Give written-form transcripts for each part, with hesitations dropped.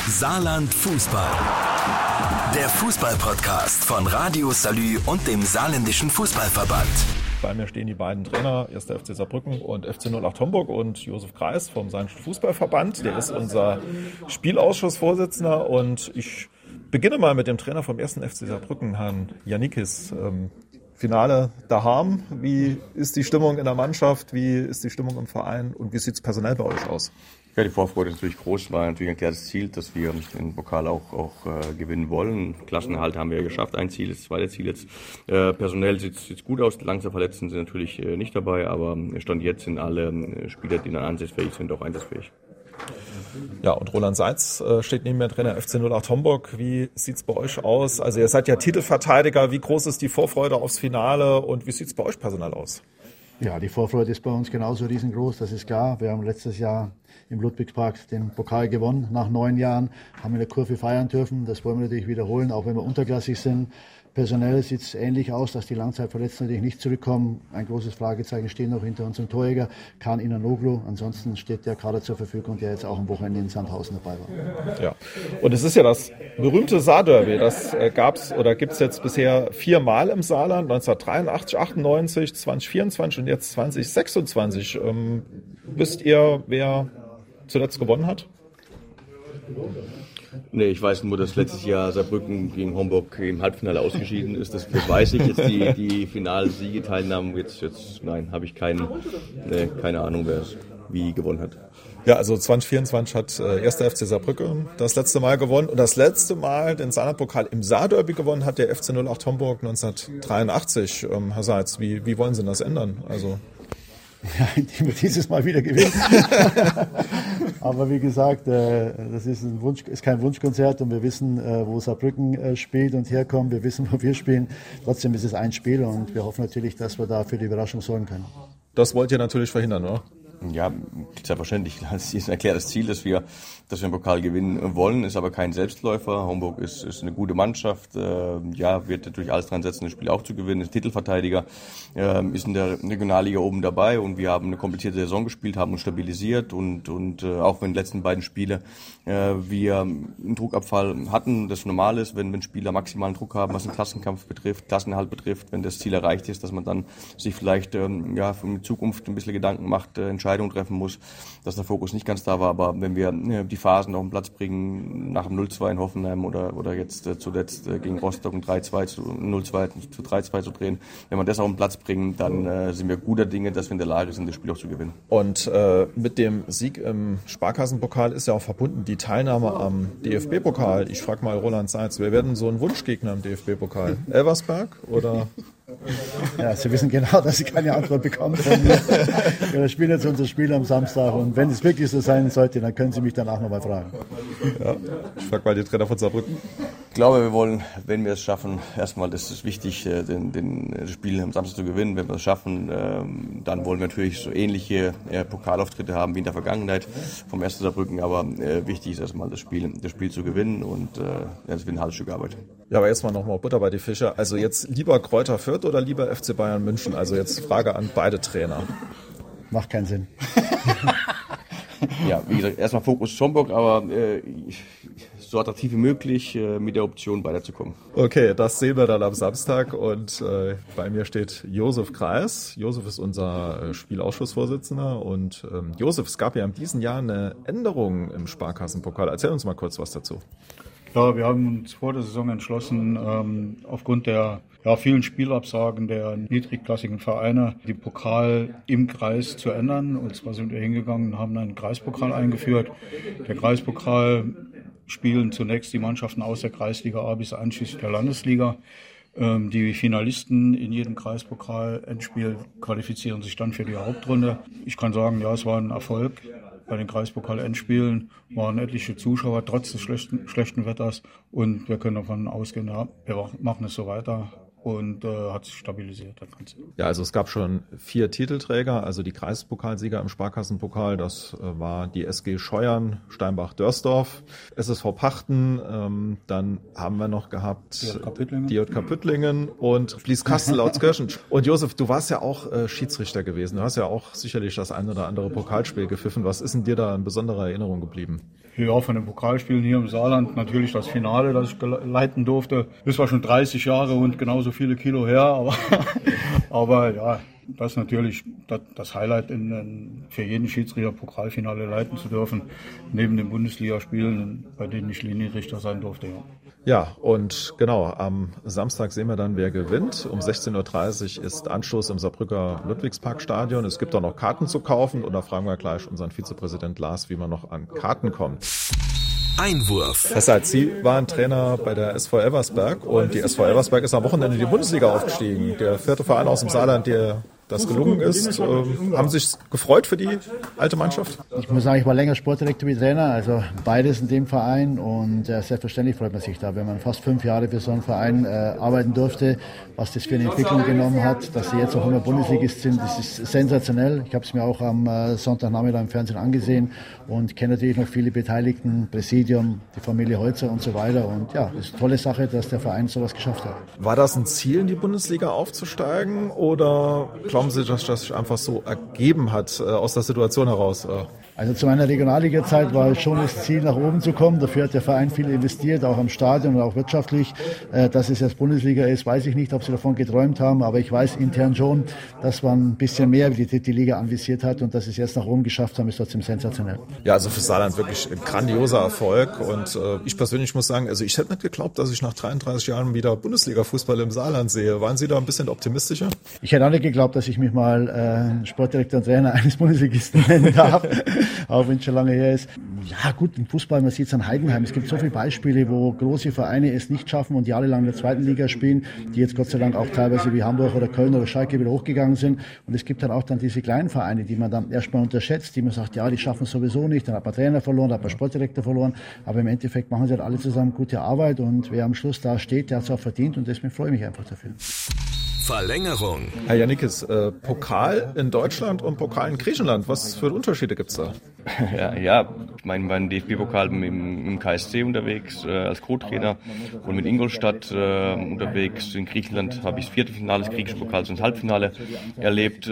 Saarland Fußball. Der Fußball-Podcast von Radio Salü und dem Saarländischen Fußballverband. Bei mir stehen die beiden Trainer, 1. FC Saarbrücken und FC 08 Homburg und Josef Kreis vom Saarländischen Fußballverband. Der ist unser Spielausschussvorsitzender und ich beginne mal mit dem Trainer vom 1. FC Saarbrücken, Herrn Janikis. Finale daheim. Wie ist die Stimmung in der Mannschaft? Wie ist die Stimmung im Verein? Und wie sieht es personell bei euch aus? Ja, die Vorfreude ist natürlich groß. War natürlich ein klares Ziel, dass wir den Pokal auch gewinnen wollen. Klassenerhalt haben wir ja geschafft. Ein Ziel, das zweite Ziel jetzt. Personell sieht's gut aus. Langsam Verletzten sind natürlich nicht dabei, aber Stand jetzt sind alle Spieler, die dann einsatzfähig sind, auch einsatzfähig. Ja, und Roland Seitz steht neben mir, Trainer FC 08 Homburg. Wie sieht's bei euch aus? Also ihr seid ja Titelverteidiger. Wie groß ist die Vorfreude aufs Finale und wie sieht's bei euch personell aus? Ja, die Vorfreude ist bei uns genauso riesengroß, das ist klar. Wir haben letztes Jahr im Ludwigspark den Pokal gewonnen. Nach 9 Jahren haben wir in der Kurve feiern dürfen. Das wollen wir natürlich wiederholen, auch wenn wir unterklassig sind. Personell sieht es ähnlich aus, dass die Langzeitverletzten natürlich nicht zurückkommen. Ein großes Fragezeichen steht noch hinter unserem Torjäger, Kaan Inanoglu. Ansonsten steht der Kader zur Verfügung, der jetzt auch am Wochenende in Sandhausen dabei war. Ja, und es ist ja das berühmte Saarderby. Das gibt es jetzt bisher 4 Mal im Saarland, 1983, 98, 2024 und jetzt 2026. Wisst ihr, wer zuletzt gewonnen hat? Nee, ich weiß nur, dass letztes Jahr Saarbrücken gegen Homburg im Halbfinale ausgeschieden ist. Das weiß ich. Jetzt die Finalsiegeteilnahmen, nein, habe ich keine Ahnung, wer es wie gewonnen hat. Ja, also 2024 hat 1. FC Saarbrücken das letzte Mal gewonnen und das letzte Mal den Saarlandpokal im Saarderby gewonnen hat der FC 08 Homburg 1983. Herr Seitz, wie wollen Sie das ändern? Also ja, indem wir dieses Mal wieder gewinnen. Aber wie gesagt, das ist kein Wunschkonzert und wir wissen, wo Saarbrücken spielt und herkommt. Wir wissen, wo wir spielen. Trotzdem ist es ein Spiel und wir hoffen natürlich, dass wir da für die Überraschung sorgen können. Das wollt ihr natürlich verhindern, oder? Ja, selbstverständlich. Das ist ein erklärtes Ziel, dass wir den Pokal gewinnen wollen, ist aber kein Selbstläufer. Homburg ist eine gute Mannschaft, wird natürlich alles dran setzen, das Spiel auch zu gewinnen, ist Titelverteidiger, ist in der Regionalliga oben dabei und wir haben eine komplizierte Saison gespielt, haben uns stabilisiert und auch wenn die letzten beiden Spiele wir einen Druckabfall hatten, das normal ist, wenn Spieler maximalen Druck haben, was den Klassenkampf betrifft, Klassenerhalt betrifft, wenn das Ziel erreicht ist, dass man dann sich vielleicht für die Zukunft ein bisschen Gedanken macht, Entscheidungen treffen muss, dass der Fokus nicht ganz da war, aber wenn wir die Phasen auf den Platz bringen, nach dem 0-2 in Hoffenheim oder jetzt zuletzt gegen Rostock ein 3-2 zu 0-2 zu 3-2 zu drehen, wenn wir das auf den Platz bringen, dann sind wir guter Dinge, dass wir in der Lage sind, das Spiel auch zu gewinnen. Und mit dem Sieg im Sparkassenpokal ist ja auch verbunden die Teilnahme am DFB-Pokal. Ich frage mal Roland Seitz, wer werden so ein Wunschgegner im DFB-Pokal? Elversberg oder... Ja, Sie wissen genau, dass Sie keine Antwort bekommen von mir. Wir spielen jetzt unser Spiel am Samstag und wenn es wirklich so sein sollte, dann können Sie mich danach nochmal fragen. Ja, ich frage mal die Trainer von Saarbrücken. Ich glaube, wir wollen, wenn wir es schaffen, erstmal, das ist wichtig, das Spiel am Samstag zu gewinnen. Wenn wir es schaffen, dann wollen wir natürlich so ähnliche Pokalauftritte haben wie in der Vergangenheit vom 1. Saarbrücken. Aber wichtig ist erstmal das Spiel zu gewinnen und das wird ein halbes Stück Arbeit. Ja, aber jetzt mal nochmal Butter bei die Fische. Also jetzt lieber Kräuter Fürth oder lieber FC Bayern München? Also jetzt Frage an beide Trainer. Macht keinen Sinn. Ja, wie gesagt, erstmal Fokus Homburg, aber so attraktiv wie möglich mit der Option weiterzukommen. Okay, das sehen wir dann am Samstag und bei mir steht Josef Kreis. Josef ist unser Spielausschussvorsitzender und Josef, es gab ja in diesem Jahr eine Änderung im Sparkassenpokal. Erzähl uns mal kurz was dazu. Ja, wir haben uns vor der Saison entschlossen, aufgrund der vielen Spielabsagen der niedrigklassigen Vereine, den Pokal im Kreis zu ändern. Und zwar sind wir hingegangen und haben einen Kreispokal eingeführt. Der Kreispokal spielen zunächst die Mannschaften aus der Kreisliga A bis einschließlich der Landesliga. Die Finalisten in jedem Kreispokal-Endspiel qualifizieren sich dann für die Hauptrunde. Ich kann sagen, ja, es war ein Erfolg. Bei den Kreispokal-Endspielen waren etliche Zuschauer trotz des schlechten Wetters und wir können davon ausgehen, ja, wir machen es so weiter. und hat sich stabilisiert, das Ganze. Ja, also es gab schon 4 Titelträger, also die Kreispokalsieger im Sparkassenpokal, das war die SG Scheuern, Steinbach-Dörsdorf, SSV Pachten, dann haben wir noch gehabt die JK Püttlingen und Fließkastel-Lautzkirchen. Und Josef, du warst ja auch Schiedsrichter gewesen, du hast ja auch sicherlich das ein oder andere Pokalspiel gepfiffen. Was ist denn dir da in besonderer Erinnerung geblieben? Ja, von den Pokalspielen hier im Saarland natürlich das Finale, das ich leiten durfte. Das war schon 30 Jahre und genauso viele Kilo her, aber ja, das ist natürlich das Highlight für jeden Schiedsrichter, Pokalfinale leiten zu dürfen, neben den Bundesligaspielen, bei denen ich Linienrichter sein durfte. Ja. Ja, und genau, am Samstag sehen wir dann, wer gewinnt. Um 16.30 Uhr ist Anstoß im Saarbrücker Ludwigsparkstadion. Es gibt auch noch Karten zu kaufen und da fragen wir gleich unseren Vizepräsident Lars, wie man noch an Karten kommt. Einwurf. Herr Seitz, Sie waren Trainer bei der SV Elversberg und die SV Elversberg ist am Wochenende in die Bundesliga aufgestiegen. Der 4. Verein aus dem Saarland, der das gelungen ist. Haben Sie sich gefreut für die alte Mannschaft? Ich muss sagen, ich war länger Sportdirektor wie Trainer, also beides in dem Verein und selbstverständlich freut man sich da, wenn man fast 5 Jahre für so einen Verein arbeiten durfte, was das für eine Entwicklung genommen hat, dass sie jetzt auch immer Bundesligist sind, das ist sensationell. Ich habe es mir auch am Sonntagnachmittag im Fernsehen angesehen und kenne natürlich noch viele Beteiligten, Präsidium, die Familie Holzer und so weiter und ja, das ist eine tolle Sache, dass der Verein sowas geschafft hat. War das ein Ziel, in die Bundesliga aufzusteigen oder glauben Sie, dass das sich einfach so ergeben hat aus der Situation heraus? Also zu meiner Regionalliga-Zeit war es schon das Ziel, nach oben zu kommen. Dafür hat der Verein viel investiert, auch am Stadion und auch wirtschaftlich. Dass es jetzt Bundesliga ist, weiß ich nicht, ob sie davon geträumt haben. Aber ich weiß intern schon, dass man ein bisschen mehr wie die Liga anvisiert hat und dass es jetzt nach oben geschafft haben, ist trotzdem sensationell. Ja, also für Saarland wirklich ein grandioser Erfolg. Und ich persönlich muss sagen, also ich hätte nicht geglaubt, dass ich nach 33 Jahren wieder Bundesliga-Fußball im Saarland sehe. Waren Sie da ein bisschen optimistischer? Ich hätte auch nicht geglaubt, dass ich mich mal Sportdirektor und Trainer eines Bundesligisten nennen darf. Auch wenn es schon lange her ist. Ja gut, im Fußball, man sieht es an Heidenheim. Es gibt so viele Beispiele, wo große Vereine es nicht schaffen und jahrelang in der 2. Liga spielen, die jetzt Gott sei Dank auch teilweise wie Hamburg oder Köln oder Schalke wieder hochgegangen sind. Und es gibt dann auch dann diese kleinen Vereine, die man dann erstmal unterschätzt, die man sagt, ja, die schaffen es sowieso nicht. Dann hat man Trainer verloren, dann hat man Sportdirektor verloren. Aber im Endeffekt machen sie halt alle zusammen gute Arbeit und wer am Schluss da steht, der hat es auch verdient und deswegen freue ich mich einfach dafür. Verlängerung. Herr Janikis, Pokal in Deutschland und Pokal in Griechenland, was für Unterschiede gibt es da? Ja, ich meine, beim DFB-Pokal im KSC unterwegs als Co-Trainer und mit Ingolstadt unterwegs. In Griechenland habe ich das Viertelfinale des griechischen Pokals und das Halbfinale erlebt.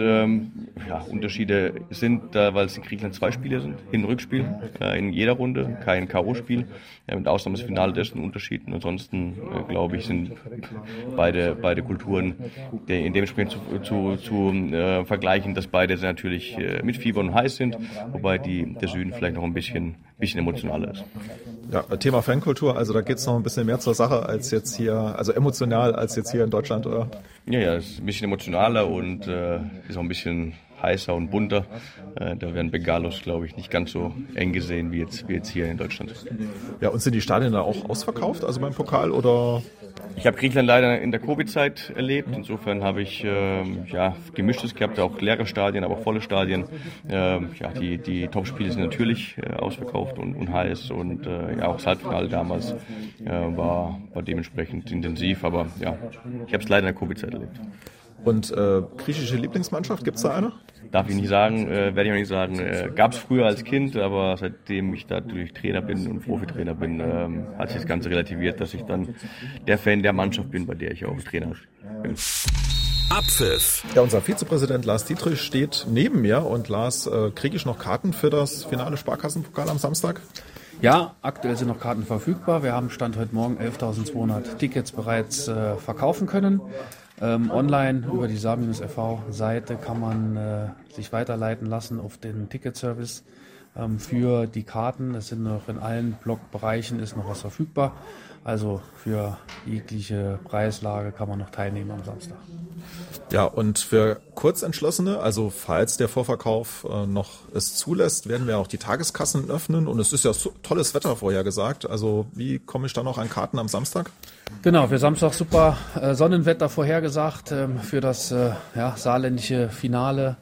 Unterschiede sind, weil es in Griechenland 2 Spiele sind, Hin- und Rückspiel in jeder Runde, kein K.O.-Spiel. Mit Ausnahme des Finale dessen Unterschieden. Ansonsten, glaube ich, sind beide Kulturen in dem Spiel zu vergleichen, dass beide natürlich mit Fieber und heiß sind, wobei der Süden vielleicht noch ein bisschen emotionaler ist. Ja, Thema Fankultur, also da geht es noch ein bisschen mehr zur Sache als jetzt hier, also emotional als jetzt hier in Deutschland, oder? Ja, es ist ein bisschen emotionaler und ist auch ein bisschen heißer und bunter. Da werden Bengalos, glaube ich, nicht ganz so eng gesehen wie jetzt hier in Deutschland. Ja, und sind die Stadien da auch ausverkauft, also beim Pokal, oder? Ich habe Griechenland leider in der Covid-Zeit erlebt. Insofern habe ich Gemischtes gehabt, auch leere Stadien, aber auch volle Stadien. Die Topspiele sind natürlich ausverkauft und heiß und auch das Halbfinale damals war dementsprechend intensiv. Aber ja, ich habe es leider in der Covid-Zeit erlebt. Und griechische Lieblingsmannschaft, gibt es da eine? Darf ich nicht sagen, werde ich auch nicht sagen. Gab es früher als Kind, aber seitdem ich da natürlich Trainer bin und Profitrainer bin, hat sich das Ganze relativiert, dass ich dann der Fan der Mannschaft bin, bei der ich auch Trainer bin. Abpfiff. Ja, unser Vizepräsident Lars Dietrich steht neben mir. Und Lars, kriege ich noch Karten für das Finale Sparkassenpokal am Samstag? Ja, aktuell sind noch Karten verfügbar. Wir haben Stand heute Morgen 11.200 Tickets bereits verkaufen können. Online über die Saar-FV-Seite kann man sich weiterleiten lassen auf den Ticketservice für die Karten. Es sind noch in allen Blockbereichen ist noch was verfügbar. Also für jegliche Preislage kann man noch teilnehmen am Samstag. Ja, und für Kurzentschlossene, also falls der Vorverkauf noch es zulässt, werden wir auch die Tageskassen öffnen. Und es ist ja so tolles Wetter vorhergesagt. Also wie komme ich da noch an Karten am Samstag? Genau, für Samstag super Sonnenwetter vorhergesagt für das saarländische Finale.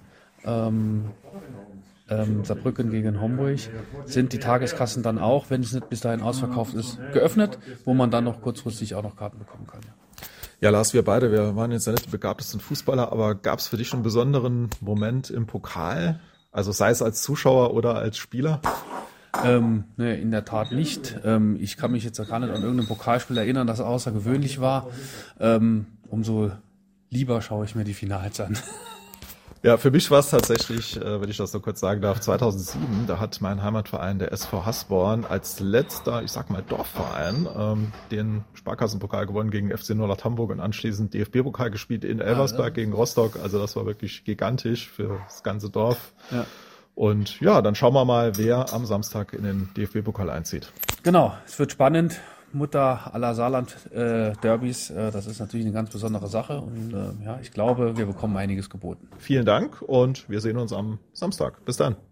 Saarbrücken gegen Homburg, sind die Tageskassen dann auch, wenn es nicht bis dahin ausverkauft ist, geöffnet, wo man dann noch kurzfristig auch noch Karten bekommen kann. Ja, Lars, wir waren jetzt ja nicht die begabtesten Fußballer, aber gab es für dich einen besonderen Moment im Pokal? Also sei es als Zuschauer oder als Spieler? Nee, in der Tat nicht. Ich kann mich jetzt gar nicht an irgendein Pokalspiel erinnern, das außergewöhnlich war. Umso lieber schaue ich mir die Finals an. Ja, für mich war es tatsächlich, wenn ich das so kurz sagen darf, 2007, da hat mein Heimatverein, der SV Hasborn, als letzter, ich sag mal Dorfverein, den Sparkassenpokal gewonnen gegen FC 08 Hamburg und anschließend DFB-Pokal gespielt in Elversberg gegen Rostock. Also das war wirklich gigantisch für das ganze Dorf. Ja. Und ja, dann schauen wir mal, wer am Samstag in den DFB-Pokal einzieht. Genau, es wird spannend. Mutter aller Saarland-Derbys, das ist natürlich eine ganz besondere Sache und ja, ich glaube, wir bekommen einiges geboten. Vielen Dank und wir sehen uns am Samstag. Bis dann.